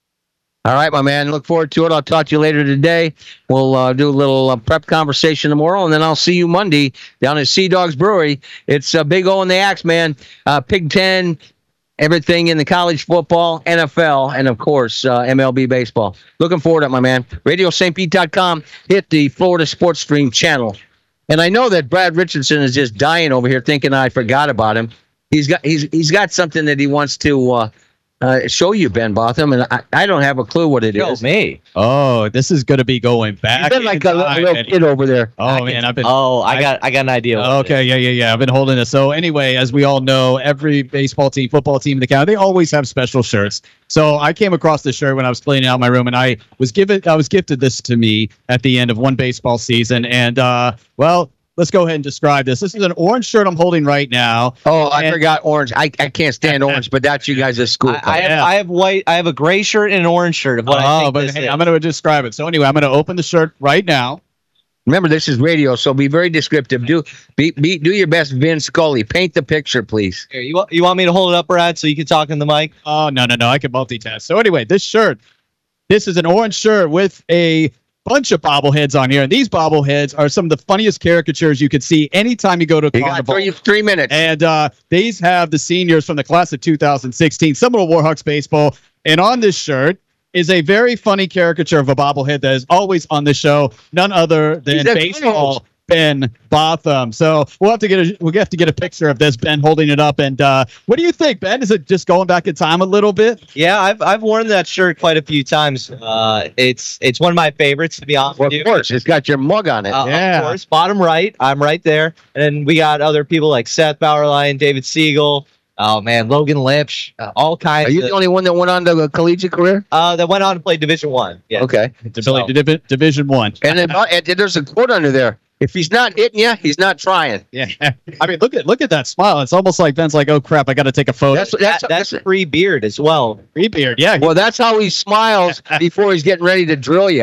All right, my man. Look forward to it. I'll talk to you later today. We'll uh, do a little uh, prep conversation tomorrow, and then I'll see you Monday down at Sea Dogs Brewery. It's uh, Big O and the Axeman, uh, Big Ten, everything in the college football, N F L, and, of course, uh, M L B baseball. Looking forward to it, my man. radio st pete dot com. Hit the Florida Sports Stream channel. And I know that Brad Richardson is just dying over here thinking I forgot about him. He's got he's he's got something that he wants to uh, uh, show you, Ben Botham, and I, I don't have a clue what it Show is. me. Oh, this is going to be going back. You've been like a, in little time. kid over there. Oh, man, I've been. Oh, I got I got an idea. what it Okay, is. yeah, yeah, yeah. I've been holding it. So anyway, as we all know, every baseball team, football team in the county, they always have special shirts. So I came across this shirt when I was cleaning out my room, and I was given, I was gifted this to me at the end of one baseball season. And uh, well, let's go ahead and describe this. This is an orange shirt I'm holding right now. Oh, I And- forgot orange. I, I can't stand orange, but that's you guys at school. I, I, have, Yeah. I have white. I have a gray shirt and an orange shirt of what I Oh, think but this hey, is. I'm going to describe it. So anyway, I'm going to open the shirt right now. Remember, this is radio, so be very descriptive. Do be, be do your best, Vin Scully. Paint the picture, please. Here, you want you want me to hold it up, Brad, so you can talk in the mic? Oh, no, no, no. I can multitask. So anyway, this shirt, this is an orange shirt with a bunch of bobbleheads on here. And these bobbleheads are some of the funniest caricatures you could see anytime you go to a You got carnival. three, three minutes. And uh, these have the seniors from the class of two thousand sixteen, Seminole Warhawks baseball. And on this shirt is a very funny caricature of a bobblehead that is always on the show, none other than He's at baseball Ben Botham. So we'll have to get a we'll have to get a picture of this, Ben holding it up. And uh, what do you think, Ben? Is it just going back in time a little bit? Yeah, I've I've worn that shirt quite a few times. Uh, it's it's one of my favorites, to be honest Well, with you. of course, it's got your mug on it. Uh, Yeah. Of course, bottom right. I'm right there. And then we got other people like Seth Bauerlein, David Siegel. Oh man, Logan Lipsch, uh, all kinds. Are you of, the only one that went on to a collegiate career? uh, that went on to play Division One. Yeah. Okay. So, Divi- Division One. And then uh, and there's a quote under there. If he's not hitting you, he's not trying. Yeah. I mean, look at look at that smile. It's almost like Ben's like, oh crap, I got to take a photo. That's That, that's, that's that's free beard as well. Free beard. Yeah. well, that's how he smiles before he's getting ready to drill you.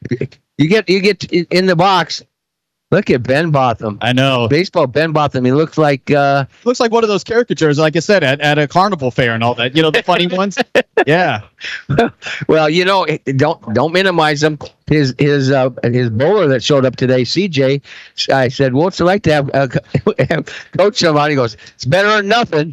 You get you get in the box. Look at Ben Botham. I know. Baseball Ben Botham. He looks like uh, Looks like one of those caricatures, like I said, at, at a carnival fair and all that. You know, the funny ones. Yeah. well, you know, don't don't minimize him. His his uh, his bowler that showed up today, C J. I said, "What's it like to have, uh, have coach somebody?" He goes, "It's better than nothing."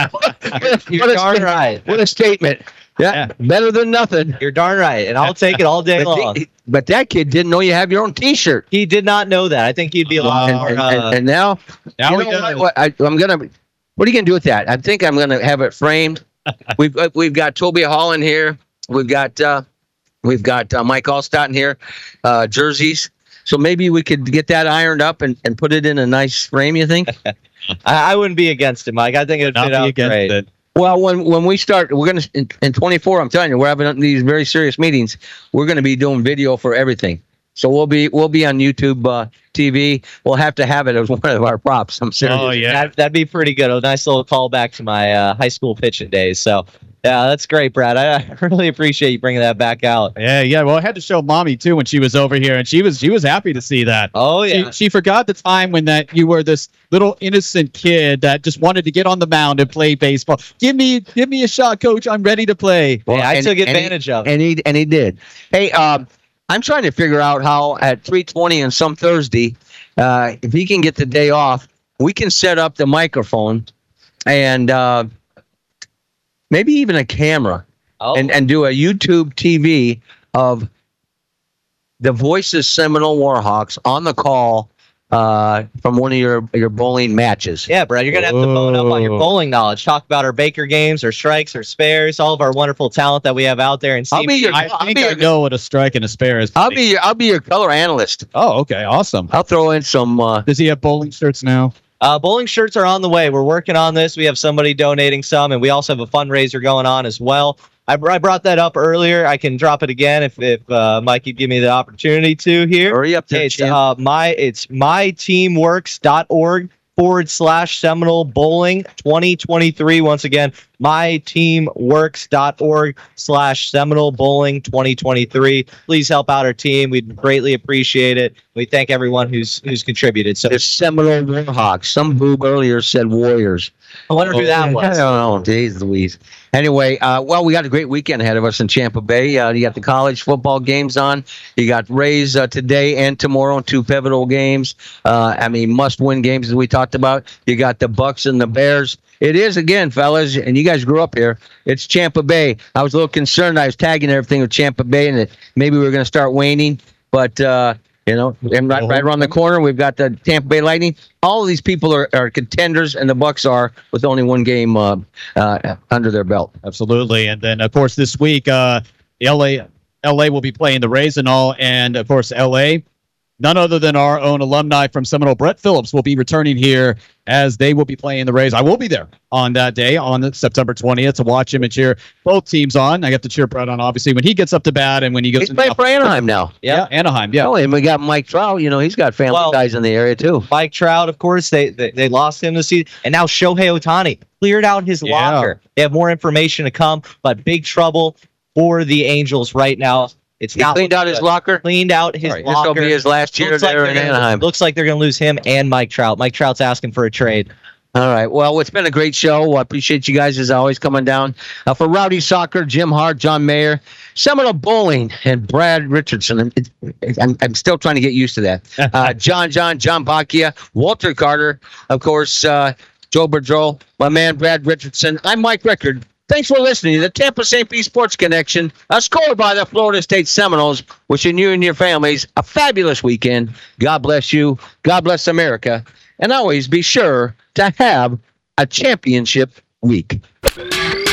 You're what, a darn sta- right. what a statement! Yeah, Yeah. better than nothing. You're darn right, and I'll take it all day But, long. he- but that kid didn't know you have your own T-shirt. He did not know that. I think he'd be a lot and, more. and, Uh, and, and now, Now you we know know. what, what I, I'm gonna. What are you gonna do with that? I think I'm gonna have it framed. we've uh, we've got Toby Hall in here. We've got uh, we've got uh, Mike Allstott in here. Uh, jerseys. So maybe we could get that ironed up and, and put it in a nice frame. You think? I, I wouldn't be against it, Mike. I think it'd Not fit be out against great. it. Well, when when we start, we're gonna in, in twenty-four. I'm telling you, we're having these very serious meetings. We're gonna be doing video for everything. So we'll be we'll be on YouTube uh, T V. We'll have to have it as one of our props. I'm serious. Oh yeah. That, that'd be pretty good. A nice little callback to my uh, high school pitching days. So Yeah, that's great, Brad. I, I really appreciate you bringing that back out. Yeah, yeah. Well, I had to show mommy too when she was over here, and she was she was happy to see that. Oh yeah. She, she forgot the time when that you were this little innocent kid that just wanted to get on the mound and play baseball. Give me give me a shot, coach. I'm ready to play. Well, yeah, I and, took and advantage he, of it. And he and he did. Hey, um, I'm trying to figure out how at three twenty on some Thursday, uh, if he can get the day off, we can set up the microphone and uh, maybe even a camera. Oh. And, and do a YouTube T V of the Voices Seminole Warhawks on the call uh, from one of your, your bowling matches. Yeah, Brad, you're going to have to bone up on your bowling knowledge. Talk about our Baker games, our strikes, our spares, all of our wonderful talent that we have out there. And see I'll be your, I I'll think be I your, know what a strike and a spare is. I'll be your, I'll be your color analyst. Oh, okay, awesome. I'll throw in some. Uh, Does he have bowling shirts now? Uh, bowling shirts are on the way. We're working on this. We have somebody donating some, and we also have a fundraiser going on as well. I, I brought that up earlier. I can drop it again if if uh, Mike could give me the opportunity to here. Hurry up there, It's champ. uh, my it's myteamworks.org forward slash Seminole Bowling twenty twenty-three. Once again, myteamworks.org slash Seminole Bowling twenty twenty-three. Please help out our team. We'd greatly appreciate it. We thank everyone who's who's contributed. So The Seminole Warhawks. Some boob earlier said Warriors. I wonder who that I was. don't know. Jeez Louise. Anyway, uh, well, we got a great weekend ahead of us in Tampa Bay. Uh, you got the college football games on. You got Rays uh, today and tomorrow, two pivotal games. Uh, I mean, must-win games as we talked about. You got the Bucks and the Bears. It is, again, fellas, and you guys grew up here, it's Tampa Bay. I was a little concerned. I was tagging everything with Tampa Bay, and that maybe we were going to start waning. But, uh, you know, and right, right around the corner, we've got the Tampa Bay Lightning. All of these people are, are contenders, and the Bucks are with only one game uh, uh, under their belt. Absolutely. And then, of course, this week, uh, L A L A will be playing the Rays and all. And, of course, L A, none other than our own alumni from Seminole, Brett Phillips, will be returning here as they will be playing the Rays. I will be there on that day, on September twentieth, to watch him and cheer both teams on. I have to cheer Brett on, obviously, when he gets up to bat and when he goes He's to playing for Anaheim now. Yeah, Anaheim, yeah. Oh, and we got Mike Trout. You know, he's got family Well, ties in the area, too. Mike Trout, of course, they, they they lost him this season. And now Shohei Ohtani cleared out his Yeah. locker. They have more information to come, but big trouble for the Angels right now. It's He not cleaned out his good. locker. Cleaned out his All right, this locker. will be his last year Looks like there they're in gonna- Anaheim. Looks like they're going to lose him and Mike Trout. Mike Trout's asking for a trade. All right. Well, it's been a great show. I appreciate you guys as always coming down. Uh, for Rowdy Soccer, Jim Hart, John Mayer, Seminole Bowling, and Brad Richardson. I'm, I'm, I'm still trying to get used to that. Uh, John John, John Bacchia, Walter Carter, of course, uh, Joe Boudreau, my man Brad Richardson. I'm Mike Rickard. Thanks for listening to the Tampa Saint Pete Sports Connection, a score by the Florida State Seminoles, wishing you and your families a fabulous weekend. God bless you. God bless America. And always be sure to have a championship week.